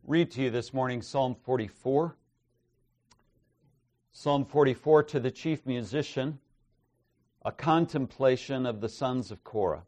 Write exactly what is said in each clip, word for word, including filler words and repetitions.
read to you this morning Psalm forty-four. Psalm forty-four, to the chief musician, a contemplation of the sons of Korah.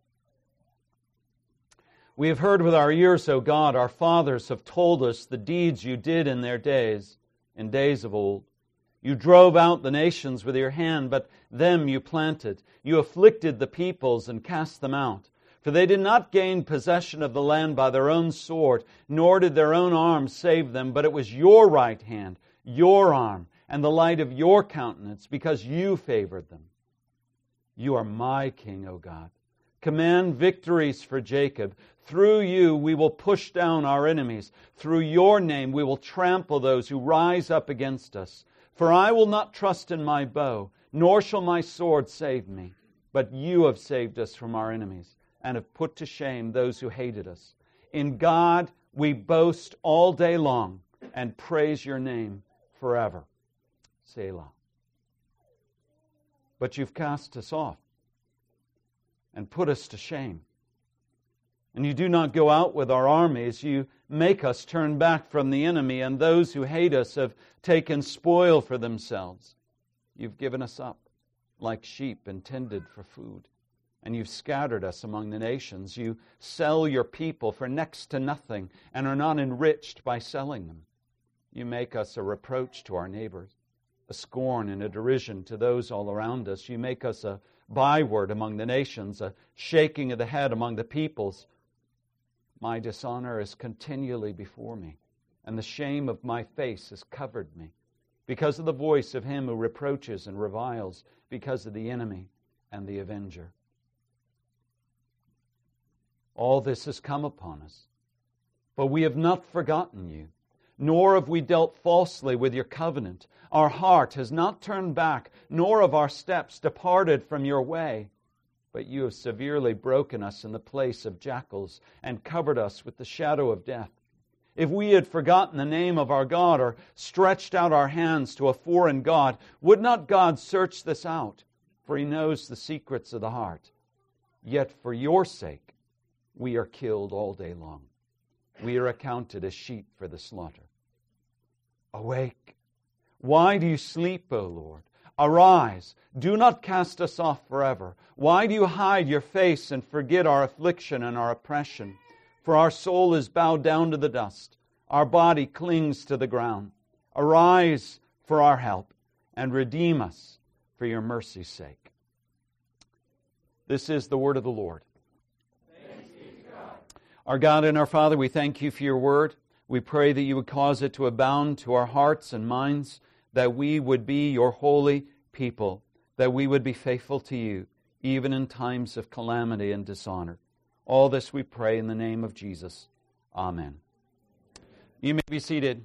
We have heard with our ears, O God, our fathers have told us the deeds you did in their days, in days of old. You drove out the nations with your hand, but them you planted. You afflicted the peoples and cast them out. For they did not gain possession of the land by their own sword, nor did their own arm save them, but it was your right hand, your arm, and the light of your countenance, because you favored them. You are my king, O God. Command victories for Jacob. Through you we will push down our enemies. Through your name we will trample those who rise up against us. For I will not trust in my bow, nor shall my sword save me. But you have saved us from our enemies, and have put to shame those who hated us. In God we boast all day long, and praise your name forever. Selah. But you've cast us off and put us to shame. And you do not go out with our armies. You make us turn back from the enemy, and those who hate us have taken spoil for themselves. You've given us up like sheep intended for food, and you've scattered us among the nations. You sell your people for next to nothing and are not enriched by selling them. You make us a reproach to our neighbors, a scorn and a derision to those all around us. You make us a byword among the nations, a shaking of the head among the peoples. My dishonor is continually before me, and the shame of my face has covered me, because of the voice of him who reproaches and reviles, because of the enemy and the avenger. All this has come upon us, but we have not forgotten you, nor have we dealt falsely with your covenant. Our heart has not turned back, nor have our steps departed from your way. But you have severely broken us in the place of jackals and covered us with the shadow of death. If we had forgotten the name of our God or stretched out our hands to a foreign god, would not God search this out? For he knows the secrets of the heart. Yet for your sake we are killed all day long. We are accounted as sheep for the slaughter. Awake! Why do you sleep, O Lord? Arise! Do not cast us off forever. Why do you hide your face and forget our affliction and our oppression? For our soul is bowed down to the dust. Our body clings to the ground. Arise for our help and redeem us for your mercy's sake. This is the word of the Lord. Thanks be to God. Our God and our Father, we thank you for your word. We pray that you would cause it to abound to our hearts and minds, that we would be your holy people, that we would be faithful to you, even in times of calamity and dishonor. All this we pray in the name of Jesus. Amen. You may be seated.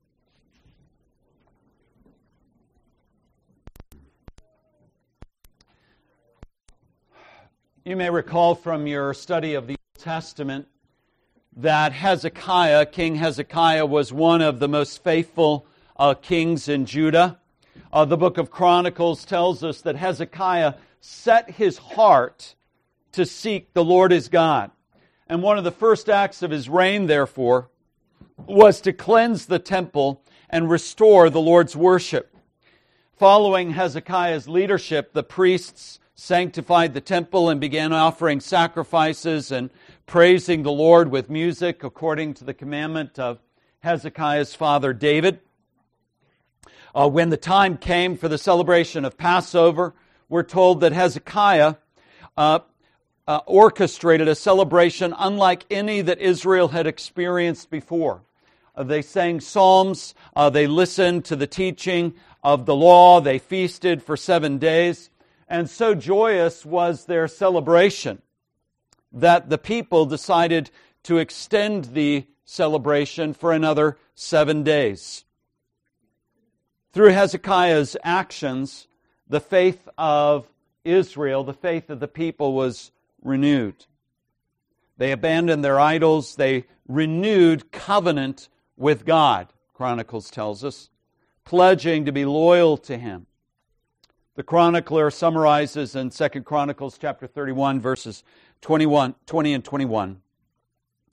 You may recall from your study of the Old Testament that Hezekiah, King Hezekiah, was one of the most faithful uh, kings in Judah. Uh, the book of Chronicles tells us that Hezekiah set his heart to seek the Lord his God. And one of the first acts of his reign, therefore, was to cleanse the temple and restore the Lord's worship. Following Hezekiah's leadership, the priests sanctified the temple and began offering sacrifices and praising the Lord with music according to the commandment of Hezekiah's father David. Uh, when the time came for the celebration of Passover, we're told that Hezekiah uh, uh, orchestrated a celebration unlike any that Israel had experienced before. Uh, they sang psalms, uh, they listened to the teaching of the law, they feasted for seven days, and so joyous was their celebration that the people decided to extend the celebration for another seven days. Through Hezekiah's actions, the faith of Israel, the faith of the people, was renewed. They abandoned their idols. They renewed covenant with God, Chronicles tells us, pledging to be loyal to Him. The chronicler summarizes in Second Chronicles chapter thirty-one, verses twenty-one, twenty and twenty-one.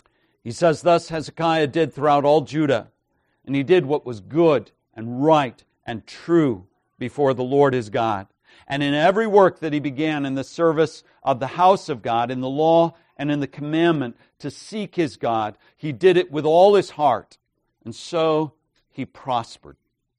He says, thus Hezekiah did throughout all Judah, and he did what was good and right and true before the Lord his God. And in every work that he began in the service of the house of God, in the law and in the commandment to seek his God, he did it with all his heart, and so he prospered.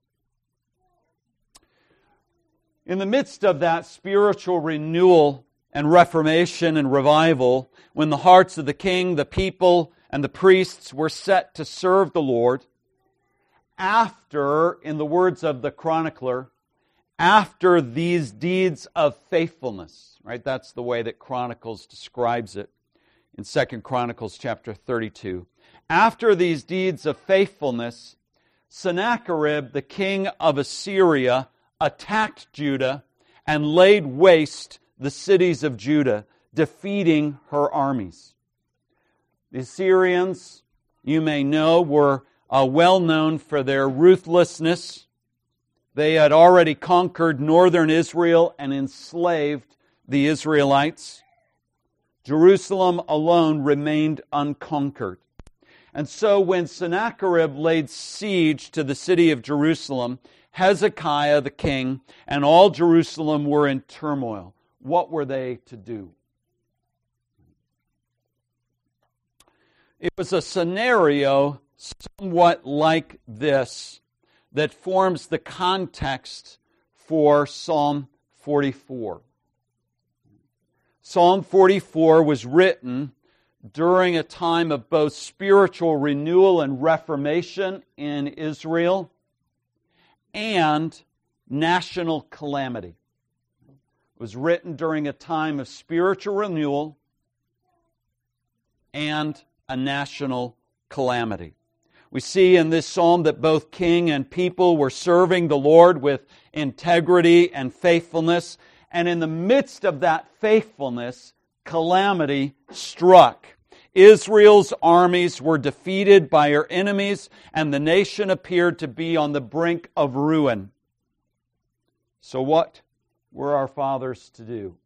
In the midst of that spiritual renewal and reformation and revival, when the hearts of the king, the people, and the priests were set to serve the Lord, after, in the words of the chronicler, after these deeds of faithfulness, right? That's the way that Chronicles describes it in Second Chronicles chapter thirty-two. After these deeds of faithfulness, Sennacherib, the king of Assyria, attacked Judah and laid waste the cities of Judah, defeating her armies. The Assyrians, you may know, were uh, well known for their ruthlessness. They had already conquered northern Israel and enslaved the Israelites. Jerusalem alone remained unconquered. And so when Sennacherib laid siege to the city of Jerusalem, Hezekiah the king and all Jerusalem were in turmoil. What were they to do? It was a scenario somewhat like this that forms the context for Psalm forty-four. Psalm forty-four was written during a time of both spiritual renewal and reformation in Israel and national calamity. It was written during a time of spiritual renewal and a national calamity. We see in this psalm that both king and people were serving the Lord with integrity and faithfulness, and in the midst of that faithfulness, calamity struck. Israel's armies were defeated by her enemies, and the nation appeared to be on the brink of ruin. So what were our fathers to do?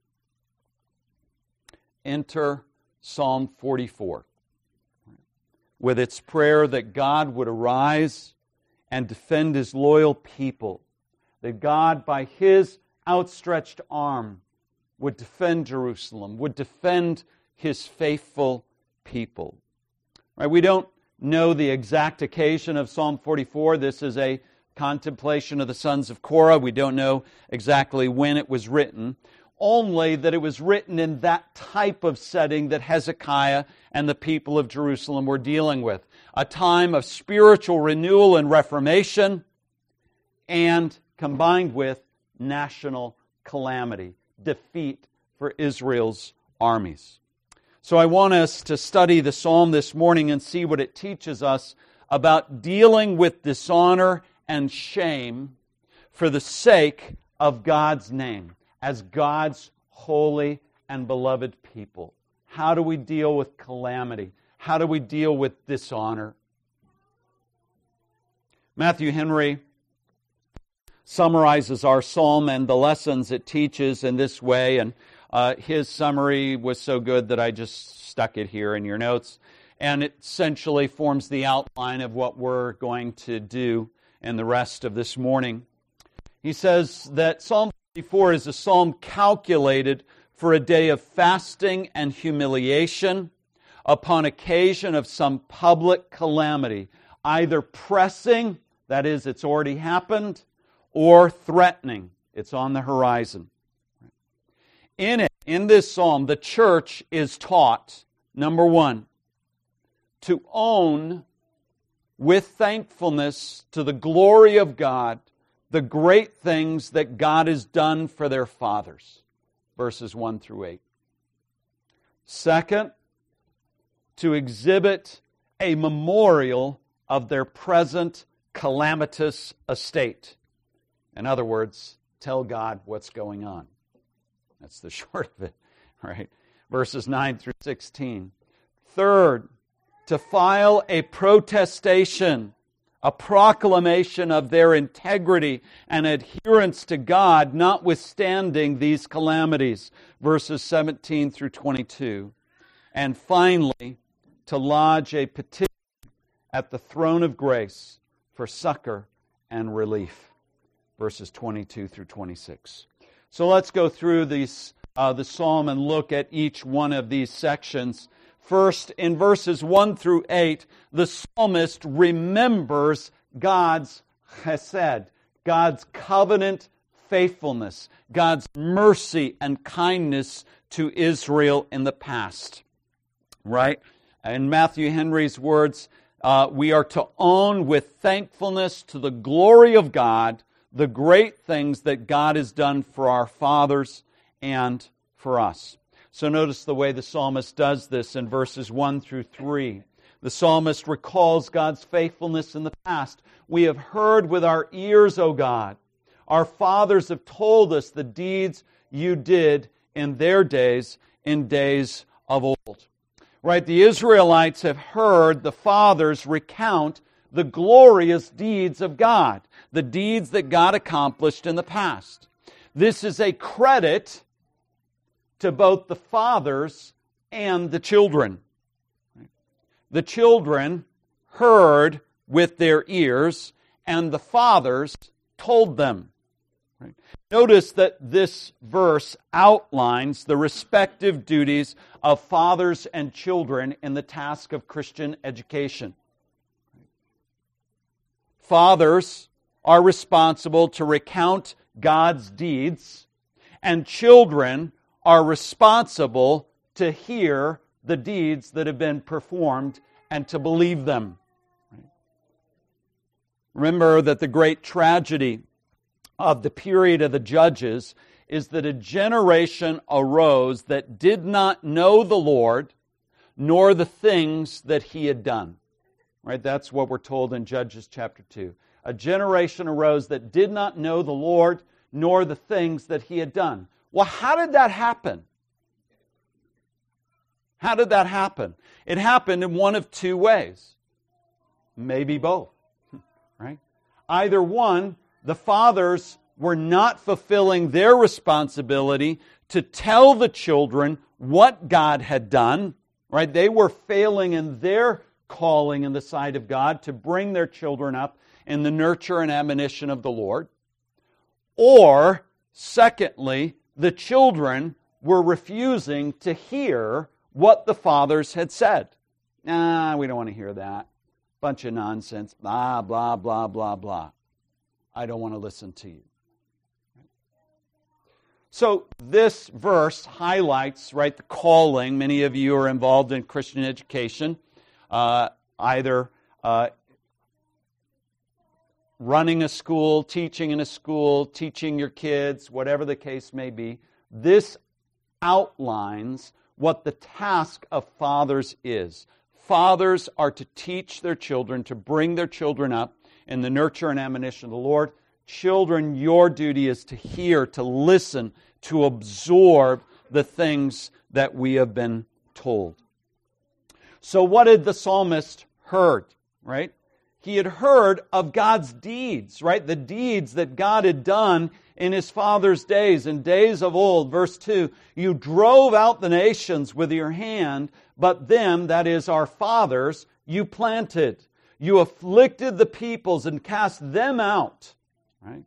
Enter Psalm forty-four, with its prayer that God would arise and defend His loyal people, that God, by His outstretched arm, would defend Jerusalem, would defend His faithful people. Right? We don't know the exact occasion of Psalm forty-four. This is a contemplation of the sons of Korah. We don't know exactly when it was written, only that it was written in that type of setting that Hezekiah and the people of Jerusalem were dealing with. A time of spiritual renewal and reformation, and combined with national calamity, defeat for Israel's armies. So I want us to study the psalm this morning and see what it teaches us about dealing with dishonor and shame for the sake of God's name, as God's holy and beloved people. How do we deal with calamity? How do we deal with dishonor? Matthew Henry summarizes our psalm and the lessons it teaches in this way, and uh, his summary was so good that I just stuck it here in your notes, and it essentially forms the outline of what we're going to do in the rest of this morning. He says that Psalm forty-four is a psalm calculated for a day of fasting and humiliation upon occasion of some public calamity, either pressing, that is, it's already happened, or threatening, it's on the horizon. In it, in this psalm, the church is taught, number one, to own with thankfulness to the glory of God the great things that God has done for their fathers. Verses one through eight. Second, to exhibit a memorial of their present calamitous estate. In other words, tell God what's going on. That's the short of it, right? Verses nine through sixteen. Third, to file a protestation, a proclamation of their integrity and adherence to God, notwithstanding these calamities. Verses seventeen through twenty-two. And finally, to lodge a petition at the throne of grace for succor and relief. Verses twenty-two through twenty-six. So let's go through these, uh, the psalm and look at each one of these sections. First, in verses one through eight, the psalmist remembers God's chesed, God's covenant faithfulness, God's mercy and kindness to Israel in the past. Right? In Matthew Henry's words, uh, we are to own with thankfulness to the glory of God the great things that God has done for our fathers and for us. So notice the way the psalmist does this in verses one through three. The psalmist recalls God's faithfulness in the past. We have heard with our ears, O God. Our fathers have told us the deeds you did in their days, in days of old. Right? The Israelites have heard the fathers recount the glorious deeds of God, the deeds that God accomplished in the past. This is a credit to both the fathers and the children. The children heard with their ears, and the fathers told them. Notice that this verse outlines the respective duties of fathers and children in the task of Christian education. Fathers are responsible to recount God's deeds, and children are responsible to hear the deeds that have been performed and to believe them. Remember that the great tragedy of the period of the Judges is that a generation arose that did not know the Lord, nor the things that He had done. Right? That's what we're told in Judges chapter two. A generation arose that did not know the Lord, nor the things that He had done. Well, how did that happen? How did that happen? It happened in one of two ways. Maybe both. Right? Either one, the fathers were not fulfilling their responsibility to tell the children what God had done. Right? They were failing in their calling in the sight of God to bring their children up in the nurture and admonition of the Lord. Or, secondly, the children were refusing to hear what the fathers had said. Nah, we don't want to hear that. Bunch of nonsense. Blah, blah, blah, blah, blah. I don't want to listen to you. So this verse highlights, right, the calling. Many of you are involved in Christian education. Uh, either uh, running a school, teaching in a school, teaching your kids, whatever the case may be. This outlines what the task of fathers is. Fathers are to teach their children, to bring their children up in the nurture and admonition of the Lord. Children, your duty is to hear, to listen, to absorb the things that we have been told. So what did the psalmist heard, right? He had heard of God's deeds, right? The deeds that God had done in His father's days, in days of old. Verse two, you drove out the nations with your hand, but them, that is our fathers, you planted. You afflicted the peoples and cast them out, right?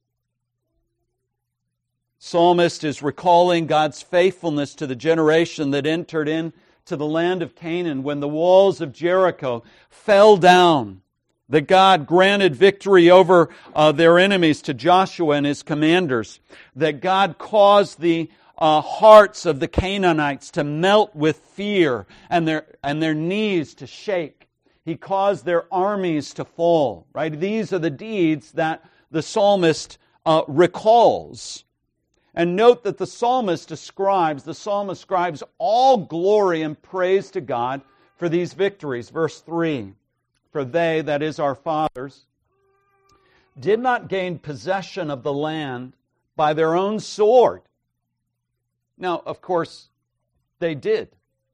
Psalmist is recalling God's faithfulness to the generation that entered in to the land of Canaan when the walls of Jericho fell down, that God granted victory over uh, their enemies to Joshua and his commanders, that God caused the uh, hearts of the Canaanites to melt with fear and their and their knees to shake. He caused their armies to fall. Right? These are the deeds that the psalmist uh, recalls. And note that the psalmist ascribes, the psalmist ascribes all glory and praise to God for these victories. Verse three, for they, that is our fathers, did not gain possession of the land by their own sword. Now, of course, they did.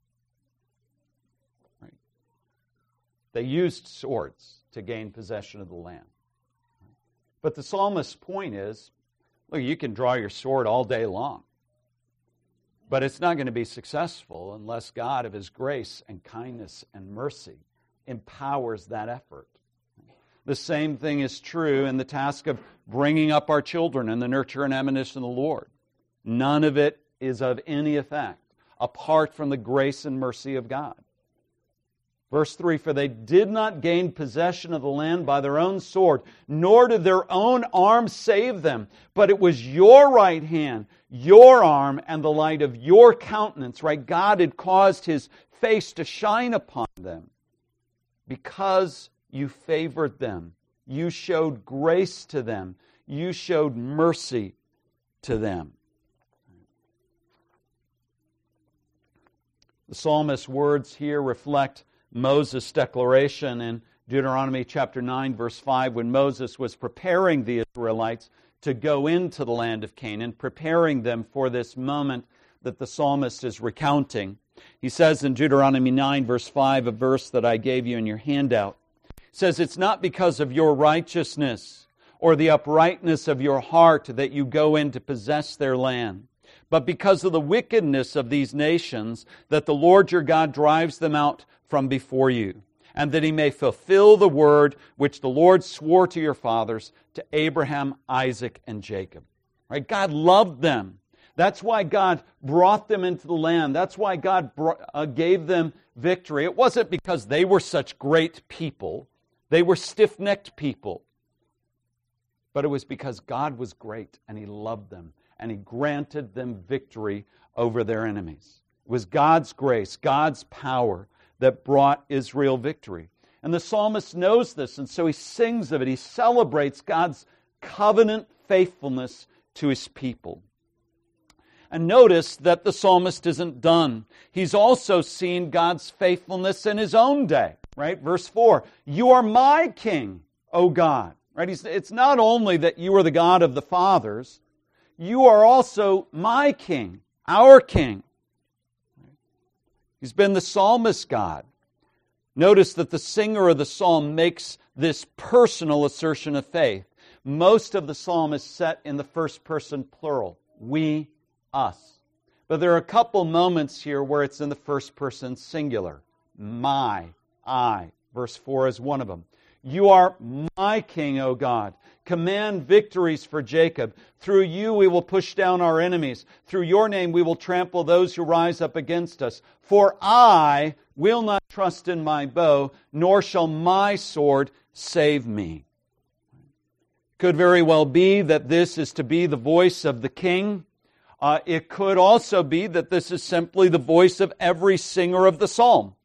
Right? They used swords to gain possession of the land. But the psalmist's point is, look, you can draw your sword all day long. But it's not going to be successful unless God, of His grace and kindness and mercy, empowers that effort. The same thing is true in the task of bringing up our children in the nurture and admonition of the Lord. None of it is of any effect apart from the grace and mercy of God. Verse three, for they did not gain possession of the land by their own sword, nor did their own arm save them, but it was your right hand, your arm, and the light of your countenance. Right? God had caused His face to shine upon them because you favored them. You showed grace to them. You showed mercy to them. The psalmist's words here reflect Moses' declaration in Deuteronomy chapter nine, verse five, when Moses was preparing the Israelites to go into the land of Canaan, preparing them for this moment that the psalmist is recounting. He says in Deuteronomy nine, verse five, a verse that I gave you in your handout, says, it's not because of your righteousness or the uprightness of your heart that you go in to possess their land, but because of the wickedness of these nations that the Lord your God drives them out from before you, and that He may fulfill the word which the Lord swore to your fathers, to Abraham, Isaac, and Jacob. Right? God loved them. That's why God brought them into the land. That's why God brought, uh, gave them victory. It wasn't because they were such great people. They were stiff-necked people. But it was because God was great and He loved them and He granted them victory over their enemies. It was God's grace, God's power that brought Israel victory. And the psalmist knows this, and so he sings of it. He celebrates God's covenant faithfulness to His people. And notice that the psalmist isn't done. He's also seen God's faithfulness in his own day. Right? Verse four, you are my king, O God. Right? He's, it's not only that you are the God of the fathers, you are also my king, our king. He's been the psalmist's God. Notice that the singer of the psalm makes this personal assertion of faith. Most of the psalm is set in the first person plural. We, us. But there are a couple moments here where it's in the first person singular. My, I. Verse four is one of them. You are my king, O God. Command victories for Jacob. Through you we will push down our enemies. Through your name we will trample those who rise up against us. For I will not trust in my bow, nor shall my sword save me. Could very well be that this is to be the voice of the king. Uh, it could also be that this is simply the voice of every singer of the psalm.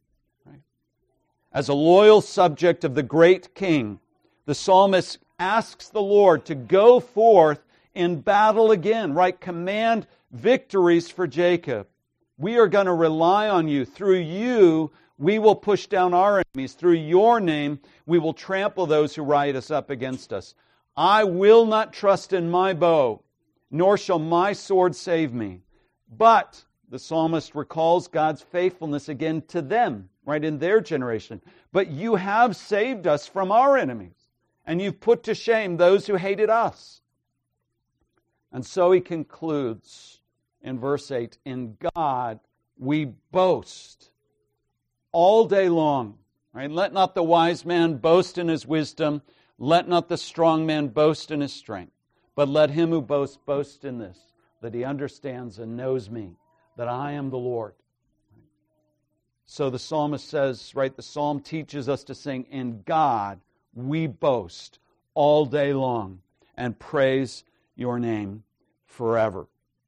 As a loyal subject of the great king, the psalmist asks the Lord to go forth in battle again, right? Command victories for Jacob. We are going to rely on you. Through you, we will push down our enemies. Through your name, we will trample those who rise up against us. I will not trust in my bow, nor shall my sword save me. But the psalmist recalls God's faithfulness again to them, right, in their generation. But you have saved us from our enemies, and you've put to shame those who hated us. And so he concludes in verse eight, in God we boast all day long. Right? Let not the wise man boast in his wisdom, let not the strong man boast in his strength, but let him who boasts boast in this, that he understands and knows me, that I am the Lord. So the psalmist says, right, the psalm teaches us to sing, in God we boast all day long and praise your name forever.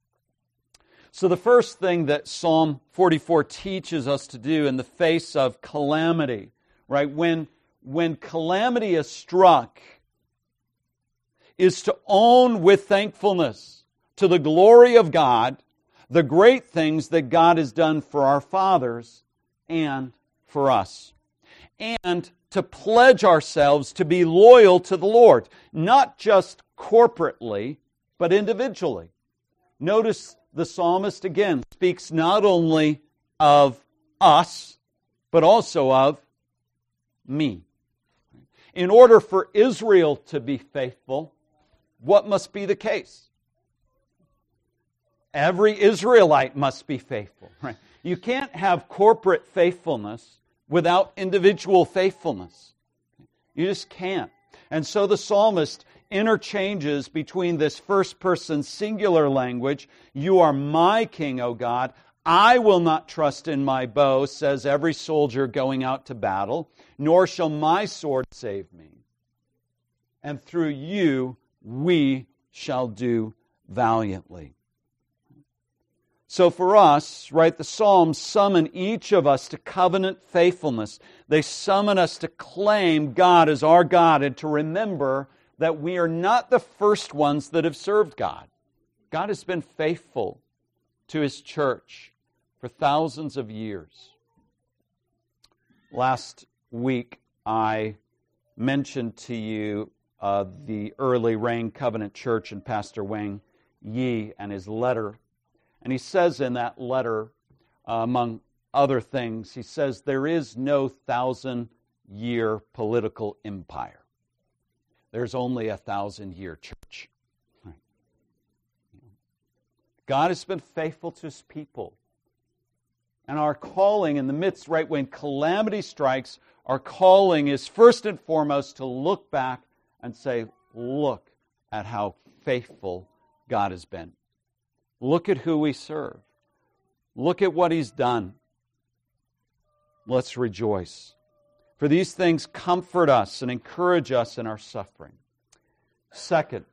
So the first thing that Psalm forty-four teaches us to do in the face of calamity, right, when, when calamity is struck, is to own with thankfulness to the glory of God the great things that God has done for our fathers and for us. And to pledge ourselves to be loyal to the Lord, not just corporately, but individually. Notice the psalmist again speaks not only of us, but also of me. In order for Israel to be faithful, what must be the case? Every Israelite must be faithful. Right? You can't have corporate faithfulness without individual faithfulness. You just can't. And so the psalmist interchanges between this first-person singular language, "You are my king, O God. I will not trust in my bow," says every soldier going out to battle, "nor shall my sword save me. And through you we shall do valiantly." So for us, right, the Psalms summon each of us to covenant faithfulness. They summon us to claim God as our God and to remember that we are not the first ones that have served God. God has been faithful to His church for thousands of years. Last week, I mentioned to you uh, the early Rain Covenant Church and Pastor Wang Yi and his letter. And he says in that letter, uh, among other things, he says, there is no thousand-year political empire. There's only a thousand-year church. Right. God has been faithful to His people. And our calling in the midst, right, when calamity strikes, our calling is first and foremost to look back and say, look at how faithful God has been. Look at who we serve. Look at what He's done. Let's rejoice. For these things comfort us and encourage us in our suffering. Second,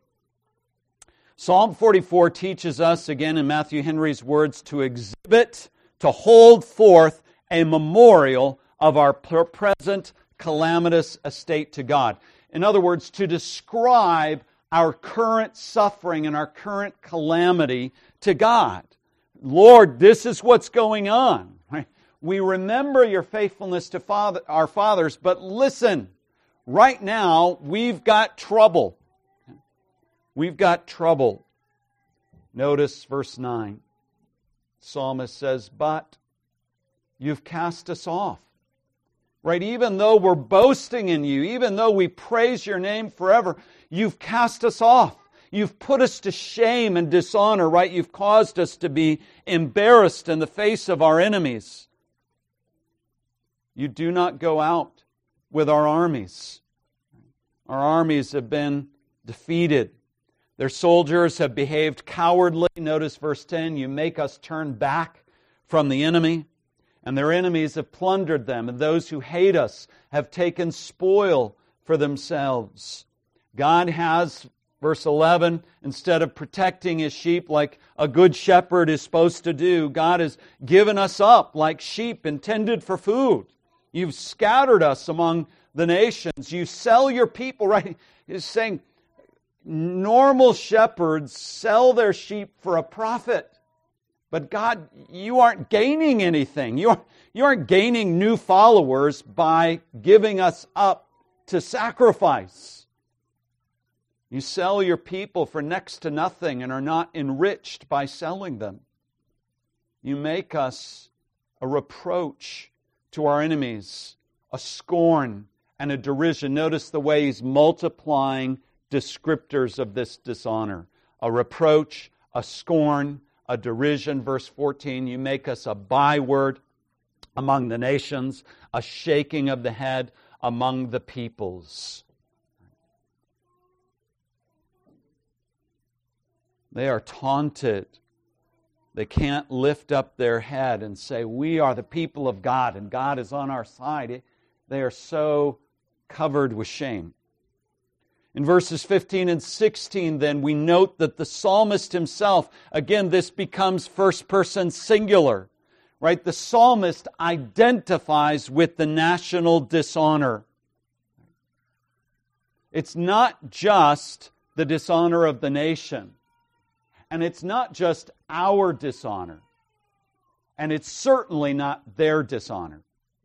Psalm forty-four teaches us, again in Matthew Henry's words, to exhibit, to hold forth a memorial of our present calamitous estate to God. In other words, to describe our current suffering and our current calamity to God. Lord, this is what's going on. Right? We remember your faithfulness to father, our fathers, but listen, right now we've got trouble. We've got trouble. Notice verse nine. The psalmist says, but you've cast us off. Right? Even though we're boasting in you, even though we praise your name forever, you've cast us off. You've put us to shame and dishonor, right? You've caused us to be embarrassed in the face of our enemies. You do not go out with our armies. Our armies have been defeated. Their soldiers have behaved cowardly. Notice verse ten, you make us turn back from the enemy. And their enemies have plundered them, and those who hate us have taken spoil for themselves. God has, verse eleven, instead of protecting His sheep like a good shepherd is supposed to do, God has given us up like sheep intended for food. You've scattered us among the nations. You sell your people, right? He's saying normal shepherds sell their sheep for a profit. But God, you aren't gaining anything. You aren't, you aren't gaining new followers by giving us up to sacrifice. You sell your people for next to nothing and are not enriched by selling them. You make us a reproach to our enemies, a scorn and a derision. Notice the way he's multiplying descriptors of this dishonor. A reproach, a scorn, a derision. Verse fourteen, you make us a byword among the nations, a shaking of the head among the peoples. They are taunted. They can't lift up their head and say, we are the people of God and God is on our side. They are so covered with shame. In verses fifteen and sixteen, then, we note that the psalmist himself, again, this becomes first person singular, right? The psalmist identifies with the national dishonor. It's not just the dishonor of the nation. And it's not just our dishonor. And it's certainly not their dishonor.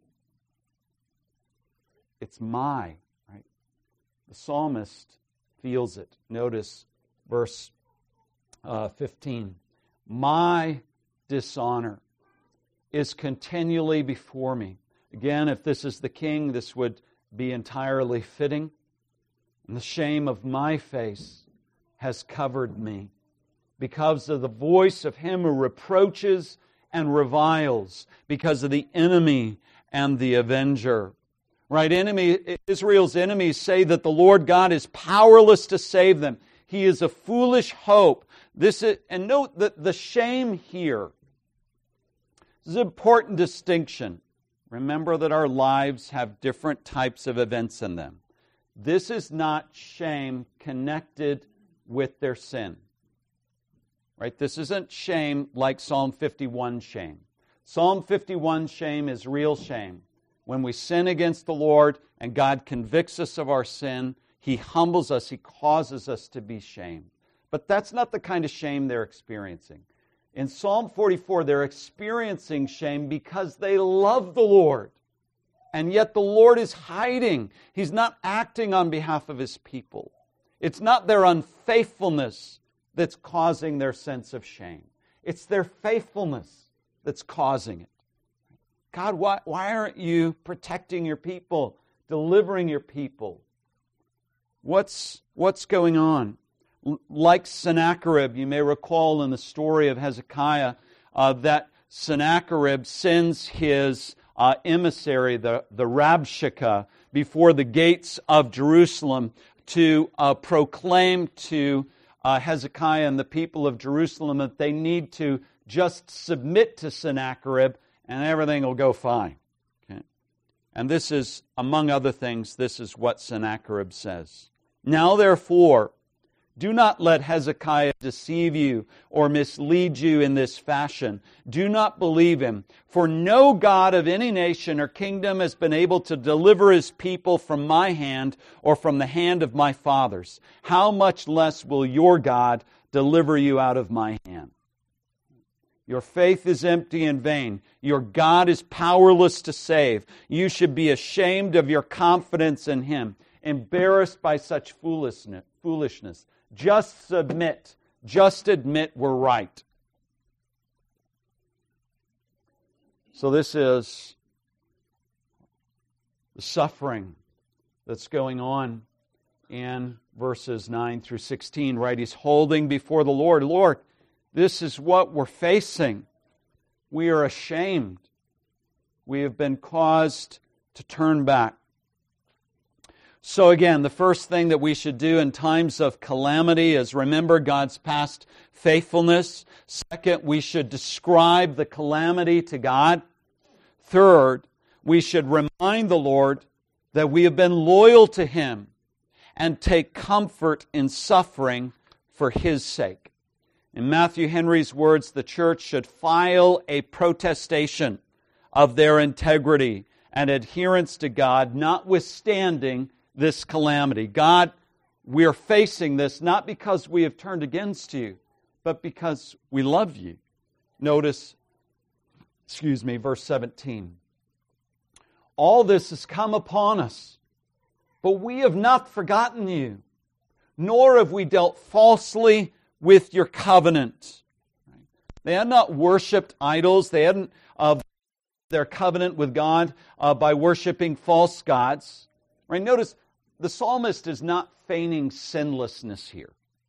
It's my, right? The psalmist feels it. Notice verse uh, fifteen. My dishonor is continually before me. Again, if this is the king, this would be entirely fitting. And the shame of my face has covered me. because of the voice of him who reproaches and reviles, because of the enemy and the avenger. Right? Enemy, Israel's enemies say that the Lord God is powerless to save them. He is a foolish hope. This is, and note that the shame here, this is an important distinction. Remember that our lives have different types of events in them. This is not shame connected with their sin. Right? This isn't shame like Psalm fifty-one shame. Psalm fifty-one shame is real shame. When we sin against the Lord and God convicts us of our sin, He humbles us, He causes us to be shamed. But that's not the kind of shame they're experiencing. In Psalm forty-four, they're experiencing shame because they love the Lord. And yet the Lord is hiding. He's not acting on behalf of His people. It's not their unfaithfulness that's causing their sense of shame. It's their faithfulness that's causing it. God, why, why aren't you protecting your people, delivering your people? What's, what's going on? Like Sennacherib, you may recall in the story of Hezekiah uh, that Sennacherib sends his uh, emissary, the, the Rabshakeh, before the gates of Jerusalem to uh, proclaim to uh, Hezekiah and the people of Jerusalem that they need to just submit to Sennacherib and everything will go fine. Okay? And this is, among other things, this is what Sennacherib says. Now therefore, do not let Hezekiah deceive you or mislead you in this fashion. Do not believe him. For no God of any nation or kingdom has been able to deliver his people from my hand or from the hand of my fathers. How much less will your God deliver you out of my hand? Your faith is empty and vain. Your God is powerless to save. You should be ashamed of your confidence in Him, embarrassed by such foolishness. Just submit. Just admit we're right. So this is the suffering that's going on in verses nine through sixteen, right? He's holding before the Lord. Lord, this is what we're facing. We are ashamed. We have been caused to turn back. So again, the first thing that we should do in times of calamity is remember God's past faithfulness. Second, we should describe the calamity to God. Third, we should remind the Lord that we have been loyal to Him and take comfort in suffering for His sake. In Matthew Henry's words, the church should file a protestation of their integrity and adherence to God, notwithstanding this calamity. God, we are facing this not because we have turned against you, but because we love you. Notice, excuse me, verse seventeen. All this has come upon us, but we have not forgotten you, nor have we dealt falsely with your covenant. They had not worshipped idols. They hadn't uh, their covenant with God uh, by worshiping false gods. Right? Notice, the psalmist is not feigning sinlessness here.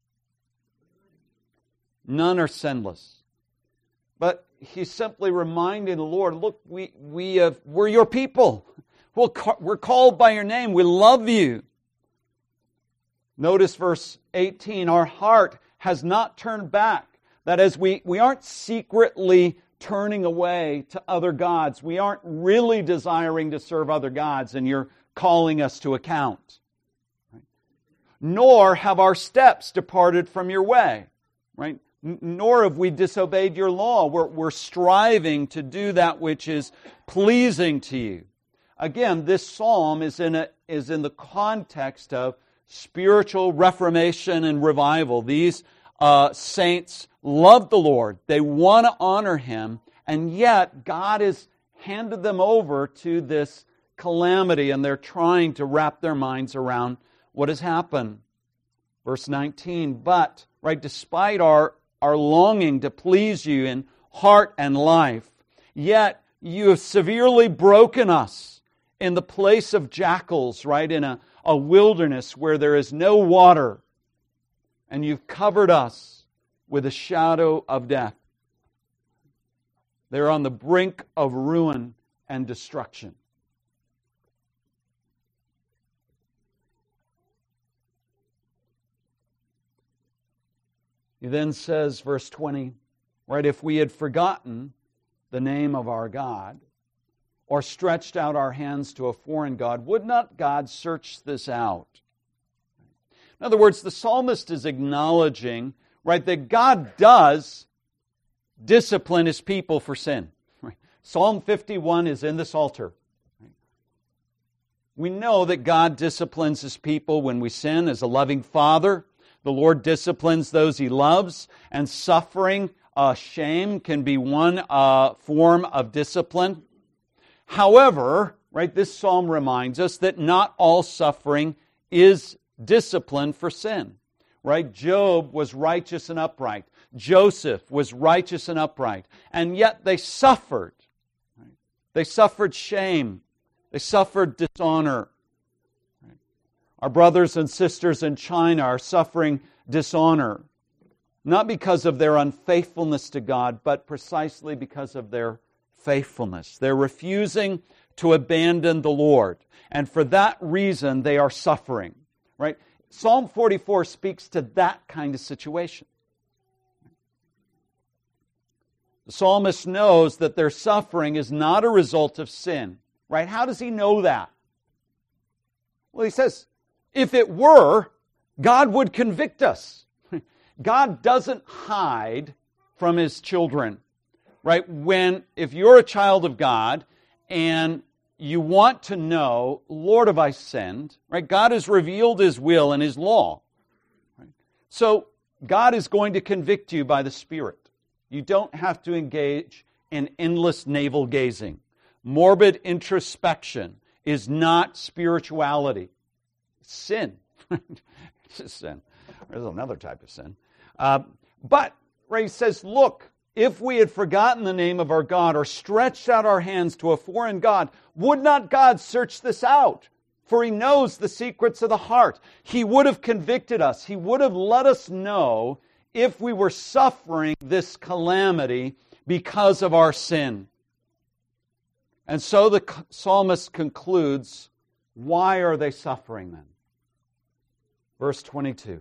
None are sinless. But he's simply reminding the Lord, look, we, we have, we're your people. We'll, we're called by your name. We love you. Notice verse eighteen, our heart has not turned back. That is, we, we aren't secretly turning away to other gods. We aren't really desiring to serve other gods, and you're calling us to account. Right? Nor have our steps departed from your way. Right? N- nor have we disobeyed your law. We're, we're striving to do that which is pleasing to you. Again, this psalm is in, a, is in the context of spiritual reformation and revival. These uh, saints love the Lord. They want to honor Him, and yet God has handed them over to this calamity, and they're trying to wrap their minds around what has happened. Verse nineteen, but, right, despite our, our longing to please you in heart and life, yet you have severely broken us in the place of jackals, right, in a, a wilderness where there is no water, and you've covered us with a shadow of death. They're on the brink of ruin and destruction. He then says, verse twenty, right, if we had forgotten the name of our God, or stretched out our hands to a foreign god, would not God search this out? In other words, the psalmist is acknowledging, right, that God does discipline His people for sin. Right? Psalm fifty-one is in the Psalter. Right? We know that God disciplines His people when we sin as a loving Father. The Lord disciplines those He loves, and suffering, uh, shame can be one uh, form of discipline. However, right, this psalm reminds us that not all suffering is discipline for sin. Right? Job was righteous and upright. Joseph was righteous and upright. And yet they suffered. Right? They suffered shame. They suffered dishonor. Right? Our brothers and sisters in China are suffering dishonor. Not because of their unfaithfulness to God, but precisely because of their faithfulness. They're refusing to abandon the Lord. And for that reason, they are suffering. Right? Psalm forty-four speaks to that kind of situation. The psalmist knows that their suffering is not a result of sin. Right? How does he know that? Well, he says, if it were, God would convict us. God doesn't hide from His children. Right? When, if you're a child of God and you want to know, Lord, have I sinned? Right? God has revealed His will and His law. Right? So God is going to convict you by the Spirit. You don't have to engage in endless navel gazing. Morbid introspection is not spirituality. It's sin. It's a sin. There's another type of sin. Uh, but, right, he says, look, if we had forgotten the name of our God or stretched out our hands to a foreign god, would not God search this out? For He knows the secrets of the heart. He would have convicted us. He would have let us know if we were suffering this calamity because of our sin. And so the psalmist concludes, why are they suffering then? Verse twenty-two.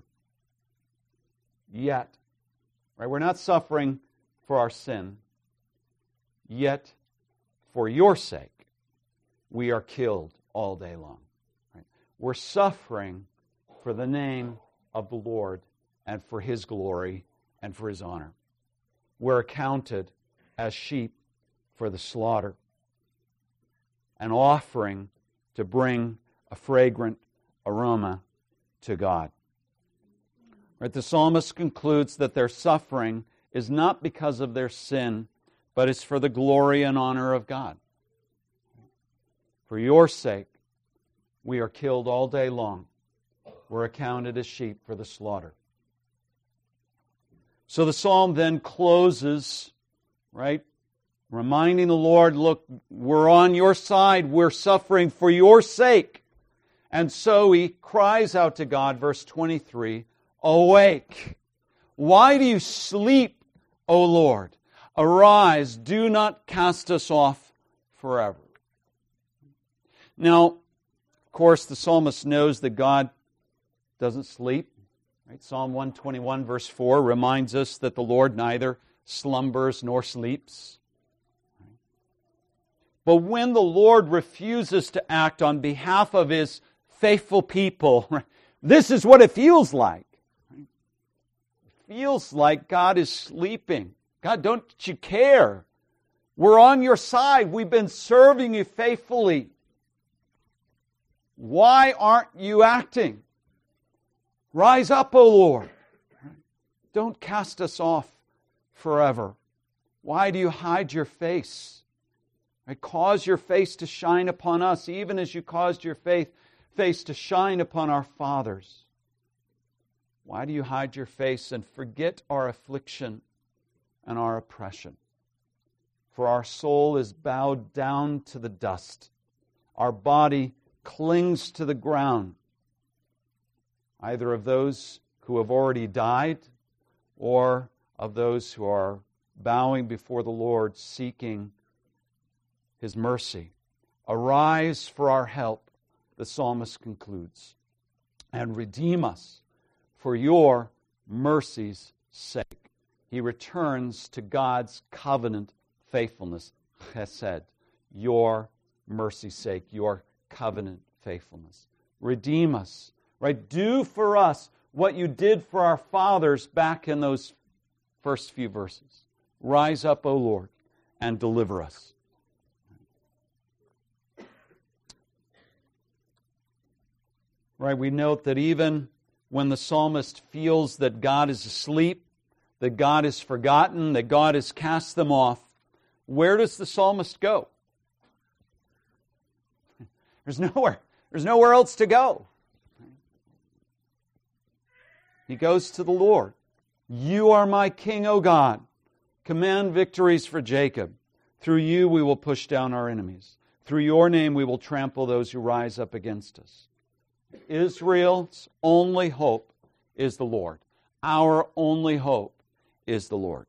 Yet, right, we're not suffering for our sin, yet for your sake we are killed all day long. Right? We're suffering for the name of the Lord and for His glory and for His honor. We're accounted as sheep for the slaughter, an offering to bring a fragrant aroma to God. Right? The psalmist concludes that their suffering is not because of their sin, but it's for the glory and honor of God. For your sake, we are killed all day long. We're accounted as sheep for the slaughter. So the psalm then closes, right, reminding the Lord, look, we're on your side. We're suffering for your sake. And so he cries out to God, verse twenty-three, awake. Why do you sleep, O Lord? Arise, do not cast us off forever. Now, of course, the psalmist knows that God doesn't sleep. Right? Psalm one twenty-one, verse four, reminds us that the Lord neither slumbers nor sleeps. But when the Lord refuses to act on behalf of His faithful people, right, this is what it feels like. Right? It feels like God is sleeping. God, don't you care? We're on your side. We've been serving you faithfully. Why aren't you acting? Rise up, O Lord. Don't cast us off forever. Why do you hide your face? Right? Cause your face to shine upon us, even as you caused your faith, face to shine upon our fathers. Why do you hide your face and forget our affliction and our oppression? For our soul is bowed down to the dust. Our body clings to the ground, either of those who have already died or of those who are bowing before the Lord, seeking His mercy. Arise for our help, the psalmist concludes, and redeem us for your mercy's sake. He returns to God's covenant faithfulness, chesed, your mercy's sake, your covenant faithfulness. Redeem us, right? Do for us what you did for our fathers back in those first few verses. Rise up, O Lord, and deliver us. Right, we note that even when the psalmist feels that God is asleep, that God is forgotten, that God has cast them off, where does the psalmist go? There's nowhere. There's nowhere else to go. He goes to the Lord. You are my King, O God. Command victories for Jacob. Through you we will push down our enemies. Through your name we will trample those who rise up against us. Israel's only hope is the Lord. Our only hope is the Lord.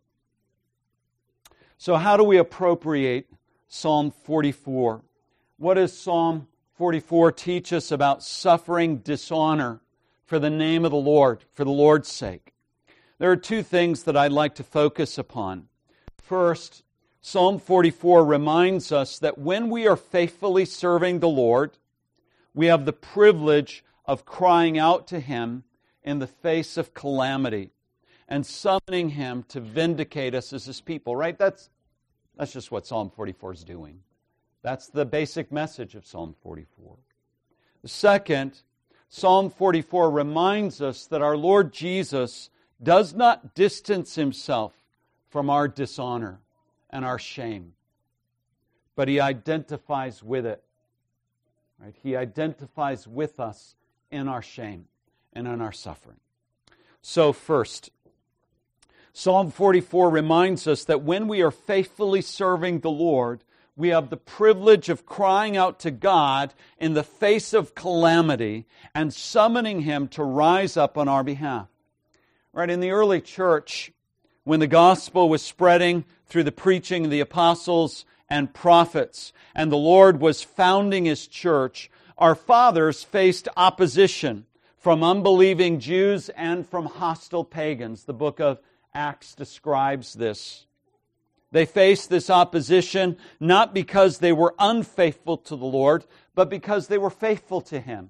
So how do we appropriate Psalm forty-four? What does Psalm forty-four teach us about suffering dishonor for the name of the Lord, for the Lord's sake? There are two things that I'd like to focus upon. First, Psalm forty-four reminds us that when we are faithfully serving the Lord, we have the privilege of crying out to Him in the face of calamity and summoning Him to vindicate us as His people, right? That's, that's just what Psalm forty-four is doing. That's the basic message of Psalm forty-four. The second, Psalm forty-four reminds us that our Lord Jesus does not distance Himself from our dishonor and our shame, but He identifies with it. Right? He identifies with us in our shame and in our suffering. So first, Psalm forty-four reminds us that when we are faithfully serving the Lord, we have the privilege of crying out to God in the face of calamity and summoning Him to rise up on our behalf. Right, in the early church, when the gospel was spreading through the preaching of the apostles and prophets, and the Lord was founding His church, our fathers faced opposition from unbelieving Jews and from hostile pagans. The book of Acts describes this. They faced this opposition not because they were unfaithful to the Lord, but because they were faithful to Him.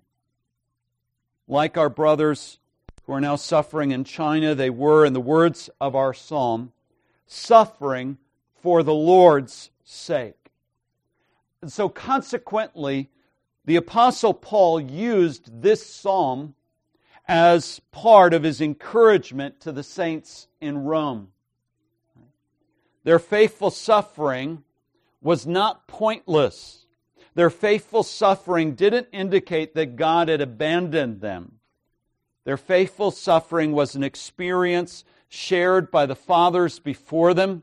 Like our brothers who are now suffering in China, they were, in the words of our psalm, suffering for the Lord's sake. And so consequently, the Apostle Paul used this psalm as part of his encouragement to the saints in Rome. Their faithful suffering was not pointless. Their faithful suffering didn't indicate that God had abandoned them. Their faithful suffering was an experience shared by the fathers before them.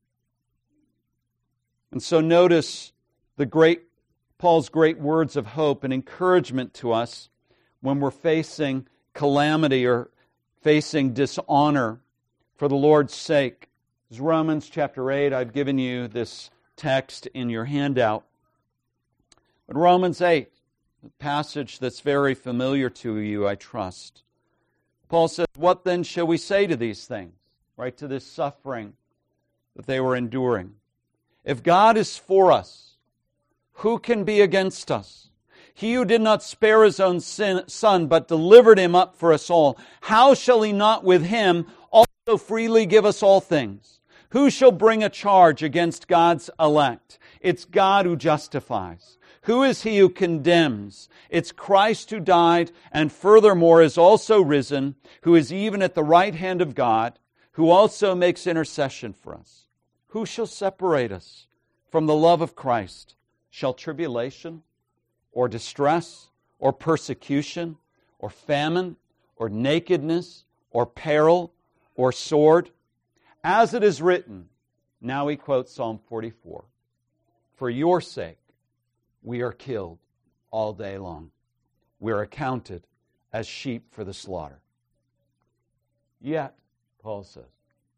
And so notice the great Paul's great words of hope and encouragement to us when we're facing calamity or facing dishonor for the Lord's sake. It's Romans chapter eight. I've given you this text in your handout. But Romans eight, a passage that's very familiar to you, I trust. Paul says, what then shall we say to these things? Right, to this suffering that they were enduring. If God is for us, who can be against us? He who did not spare His own sin, Son, but delivered Him up for us all, how shall He not with Him also freely give us all things? Who shall bring a charge against God's elect? It's God who justifies. Who is he who condemns? It's Christ who died and furthermore is also risen, who is even at the right hand of God, who also makes intercession for us. Who shall separate us from the love of Christ? Shall tribulation, or distress, or persecution, or famine, or nakedness, or peril, or sword? As it is written, now he quotes Psalm forty-four, for your sake we are killed all day long. We are accounted as sheep for the slaughter. Yet, Paul says,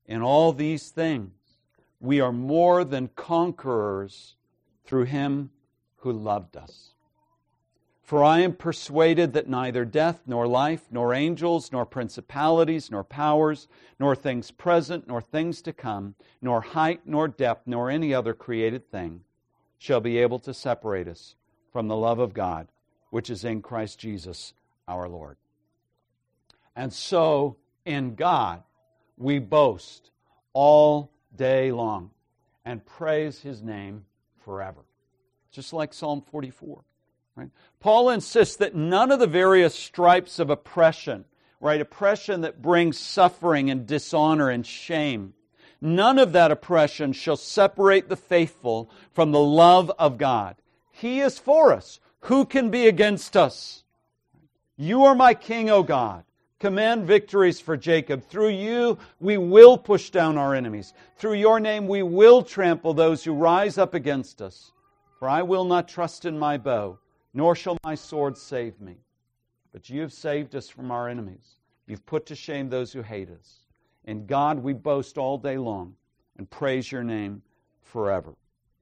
In all these things, we are more than conquerors through Him who loved us. For I am persuaded that neither death, nor life, nor angels, nor principalities, nor powers, nor things present, nor things to come, nor height, nor depth, nor any other created thing shall be able to separate us from the love of God, which is in Christ Jesus our Lord. And so, in God, we boast all day long and praise His name forever. Just like Psalm forty-four. Right? Paul insists that none of the various stripes of oppression, right, oppression that brings suffering and dishonor and shame, none of that oppression shall separate the faithful from the love of God. He is for us. Who can be against us? You are my King, O God. Command victories for Jacob. Through you we will push down our enemies. Through your name we will trample those who rise up against us. For I will not trust in my bow, nor shall my sword save me. But you have saved us from our enemies. You've put to shame those who hate us. In God we boast all day long and praise your name forever.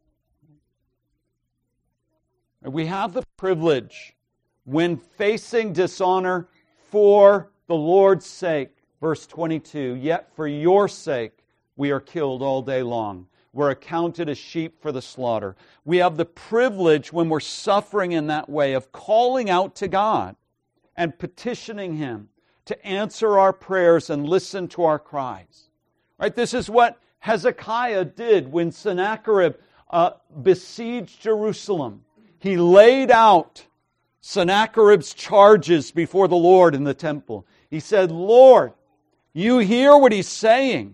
We have the privilege, when facing dishonor for the Lord's sake, verse twenty-two, yet for your sake we are killed all day long. We're accounted as sheep for the slaughter. We have the privilege, when we're suffering in that way, of calling out to God and petitioning Him to answer our prayers and listen to our cries. Right? This is what Hezekiah did when Sennacherib uh, besieged Jerusalem. He laid out Sennacherib's charges before the Lord in the temple. He said, Lord, you hear what he's saying.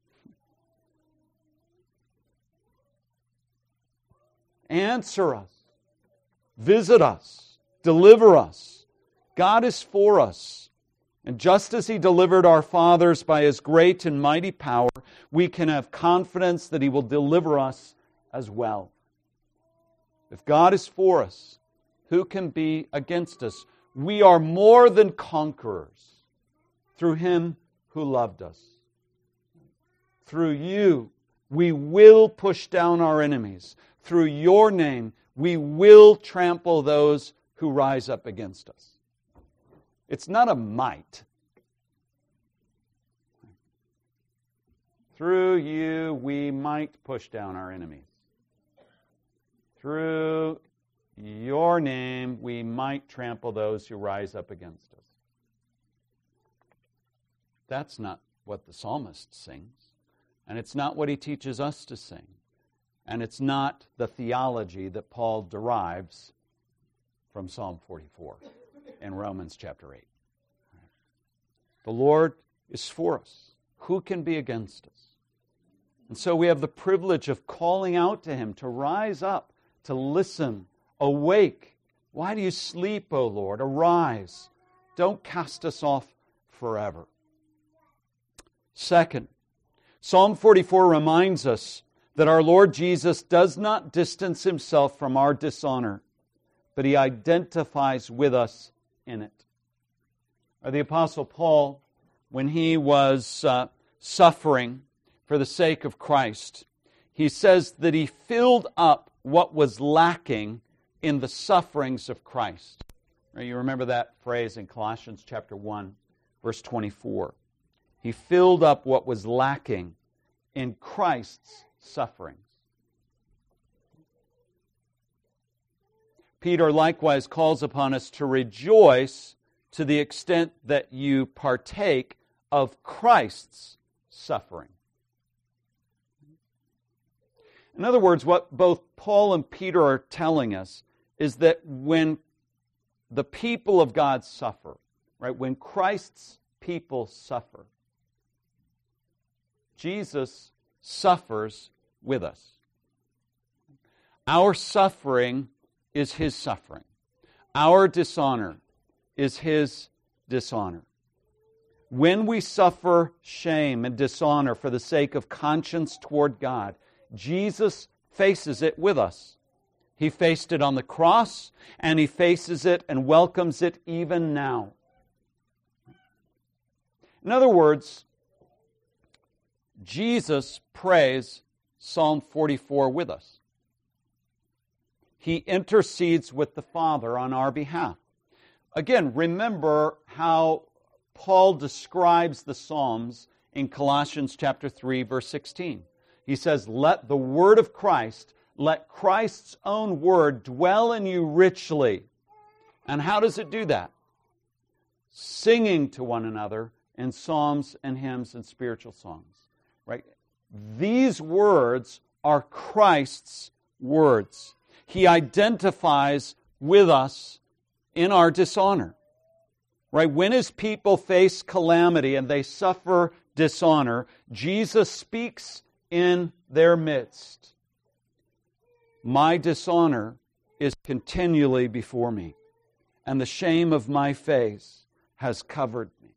Answer us. Visit us. Deliver us. God is for us. And just as He delivered our fathers by His great and mighty power, we can have confidence that He will deliver us as well. If God is for us, who can be against us? We are more than conquerors through Him who loved us. Through you, we will push down our enemies. Through your name, we will trample those who rise up against us. It's not a might. Through you, we might push down our enemies. Through your name, we might trample those who rise up against us. That's not what the psalmist sings. And it's not what he teaches us to sing. And it's not the theology that Paul derives from Psalm forty-four in Romans chapter eight. The Lord is for us. Who can be against us? And so we have the privilege of calling out to Him to rise up, to listen. Awake. Why do you sleep, O Lord? Arise. Don't cast us off forever. Second, Psalm forty-four reminds us that our Lord Jesus does not distance Himself from our dishonor, but He identifies with us in it. The Apostle Paul, when he was uh, suffering for the sake of Christ, he says that he filled up what was lacking in the sufferings of Christ. You remember that phrase in Colossians chapter one, verse twenty-four. He filled up what was lacking in Christ's sufferings. Peter likewise calls upon us to rejoice to the extent that you partake of Christ's suffering. In other words, what both Paul and Peter are telling us is that when the people of God suffer, right, when Christ's people suffer, Jesus suffers with us. Our suffering is His suffering. Our dishonor is His dishonor. When we suffer shame and dishonor for the sake of conscience toward God, Jesus faces it with us. He faced it on the cross, and He faces it and welcomes it even now. In other words, Jesus prays Psalm forty-four with us. He intercedes with the Father on our behalf. Again, remember how Paul describes the Psalms in Colossians chapter three, verse sixteen. He says, "Let the word of Christ, let Christ's own word dwell in you richly." And how does it do that? Singing to one another in psalms and hymns and spiritual songs. Right? These words are Christ's words. He identifies with us in our dishonor. Right? When His people face calamity and they suffer dishonor, Jesus speaks in their midst. My dishonor is continually before me, and the shame of my face has covered me.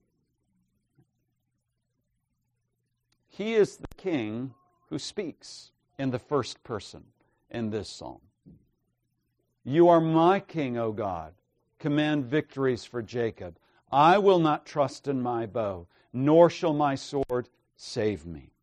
He is the King who speaks in the first person in this psalm. You are my King, O God. Command victories for Jacob. I will not trust in my bow, nor shall my sword save me.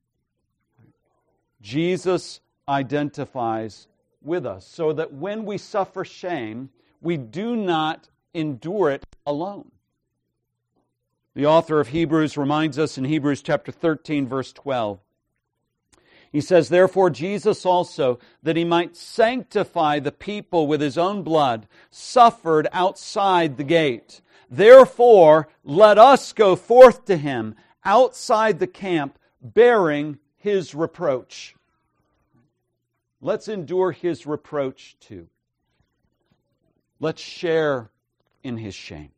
Jesus identifies with us so that when we suffer shame, we do not endure it alone. The author of Hebrews reminds us in Hebrews chapter thirteen, verse twelve. He says, "Therefore Jesus also, that He might sanctify the people with His own blood, suffered outside the gate. Therefore, let us go forth to Him outside the camp, bearing His reproach." Let's endure His reproach too. Let's share in His shame.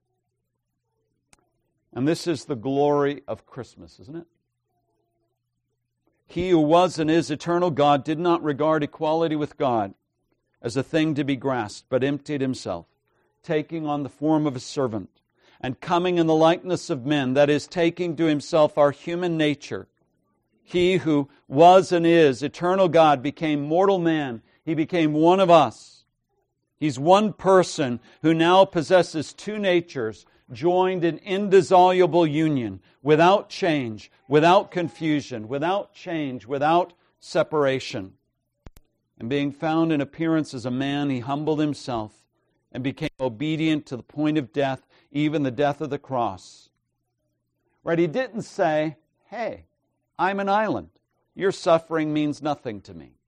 And this is the glory of Christmas, isn't it? He who was and is eternal God did not regard equality with God as a thing to be grasped, but emptied Himself, taking on the form of a servant, and coming in the likeness of men, that is, taking to Himself our human nature. He who was and is eternal God became mortal man. He became one of us. He's one person who now possesses two natures, joined in indissoluble union, without change, without confusion, without change, without separation. And being found in appearance as a man, He humbled Himself and became obedient to the point of death, even the death of the cross. Right? He didn't say, "Hey, I'm an island. Your suffering means nothing to me."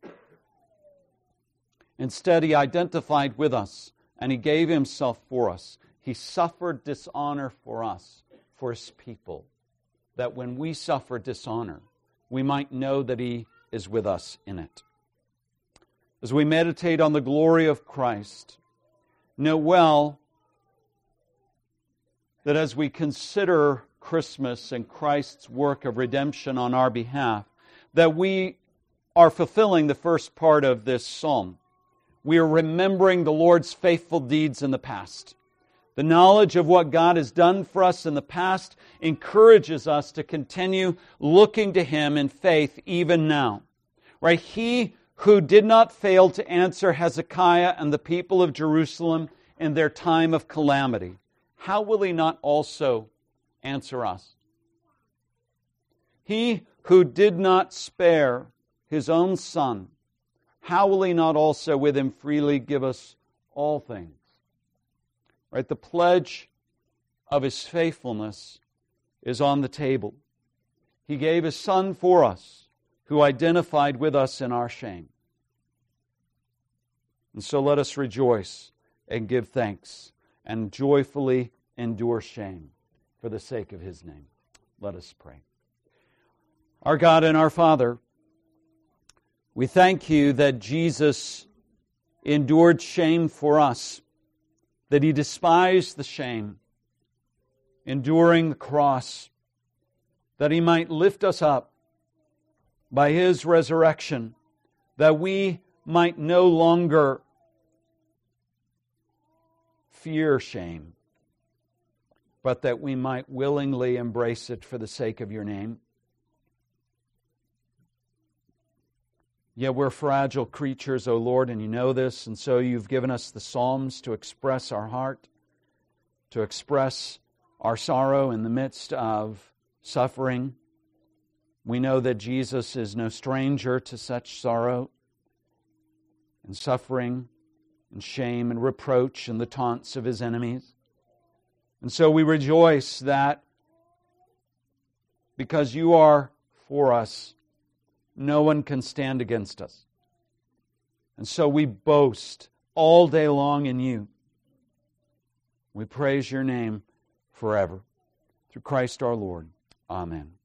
Instead, He identified with us and He gave Himself for us. He suffered dishonor for us, for His people, that when we suffer dishonor, we might know that He is with us in it. As we meditate on the glory of Christ, know well that as we consider Christmas and Christ's work of redemption on our behalf, that we are fulfilling the first part of this psalm. We are remembering the Lord's faithful deeds in the past. The knowledge of what God has done for us in the past encourages us to continue looking to Him in faith even now. Right? He who did not fail to answer Hezekiah and the people of Jerusalem in their time of calamity, how will He not also answer us? He who did not spare His own Son, how will He not also with Him freely give us all things? Right? The pledge of His faithfulness is on the table. He gave His Son for us, who identified with us in our shame. And so let us rejoice and give thanks and joyfully endure shame for the sake of His name. Let us pray. Our God and our Father, we thank You that Jesus endured shame for us, that He despised the shame, enduring the cross, that He might lift us up by His resurrection, that we might no longer fear shame, but that we might willingly embrace it for the sake of Your name. Yet we're fragile creatures, O Lord, and You know this, and so You've given us the Psalms to express our heart, to express our sorrow in the midst of suffering. We know that Jesus is no stranger to such sorrow and suffering and shame and reproach and the taunts of His enemies. And so we rejoice that because You are for us, no one can stand against us. And so we boast all day long in You. We praise Your name forever. Through Christ our Lord. Amen.